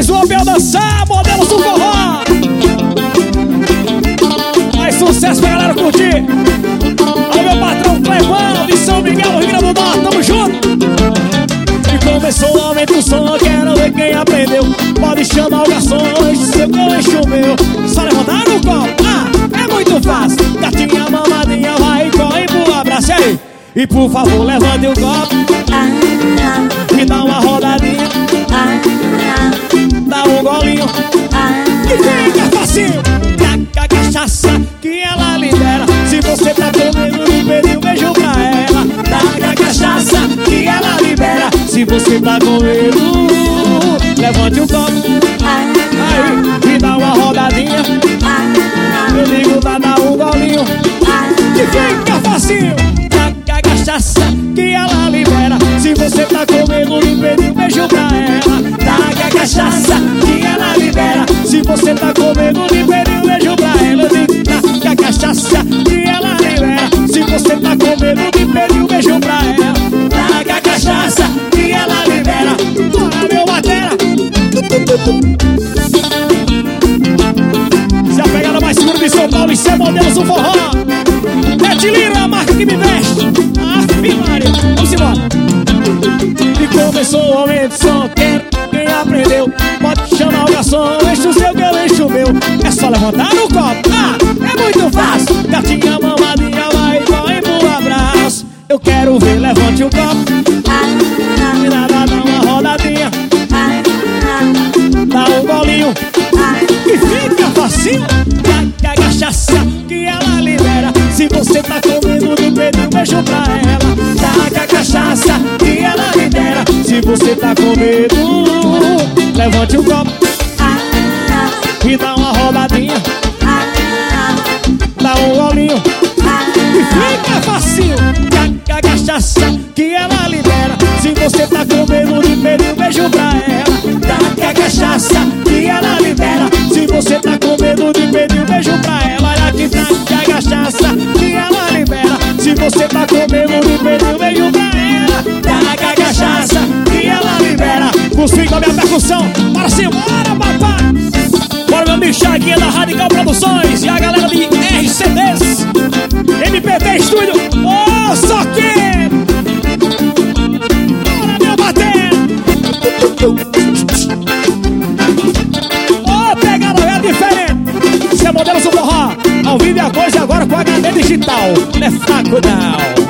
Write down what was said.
Mais um Abel dançar, Modelos do Forró. Mais sucesso pra galera curtir. Aí meu patrão Clevão de São Miguel, Rio Grande do Norte, tamo junto. E começou, aumenta o som, quero ver quem aprendeu. Pode chamar o garçom, enche seu cão, enche o meu. Só levantar no copo, é muito fácil. Gatinha, mamadinha, vai e corre pro abraço aí. E por favor, levante o copo e dá uma rodadinha, dá um golinho e fica facinho. Taca a cachaça que ela libera. Se você tá comendo, não pede um beijo pra ela. Taca a cachaça que ela libera. Se você tá comendo, levante o copo aí e dá uma rodadinha. Eu digo, dá um golinho e fica facinho. Taca a cachaça que ela libera. Se você tá comendo, não pede um beijo pra ela. Taca a cachaça que ela libera. Se você tá comendo, não pede um beijo pra ela. Eu digo, taca a cachaça que ela libera. Se você tá comendo, não pede um beijo pra ela. Taca a cachaça que ela libera. Bora, meu batera. Se a pegada mais segura de São Paulo, isso é Modelos do Forró. Mete Lira, a marca que me veste. Maria, vamos embora. E começou o aumento, só quero quem aprendeu. Pode chamar o garçom, enche o seu que eu encho o meu. É só levantar no copo, é muito fácil. Gatinha, mamadinha, vai e corre pro abraço. Eu quero ver, levante o copo e dá uma rodadinha, dá um golinho e fica facinho. Taca a cachaça que ela libera. Se você tá comendo, não pede um beijo pra ela. Taca a cachaça que ela libera. Se você tá comendo, levante o copo e dá uma rodadinha, dá um golinho e fica facinho. Taca a cachaça que ela libera. Se você tá comendo, não pede um beijo pra ela. Taca a cachaça que ela libera. Se você tá comendo, não pede um beijo pra ela. Olha aqui, taca a cachaça que ela libera. Se você tá comendo, não pede um beijo pra ela. Taca a cachaça que ela libera. Cuspi com a minha percussão, bora simbora, papai. Bora, meu amigo Chaguinha da Radical Produções e a galera de RCDs, MPT Estúdio, só que bora, meu bater. Pegada é diferente. Isso é Modelos do Forró, ao vivo e a coisa agora com HD digital. Não é fraco não.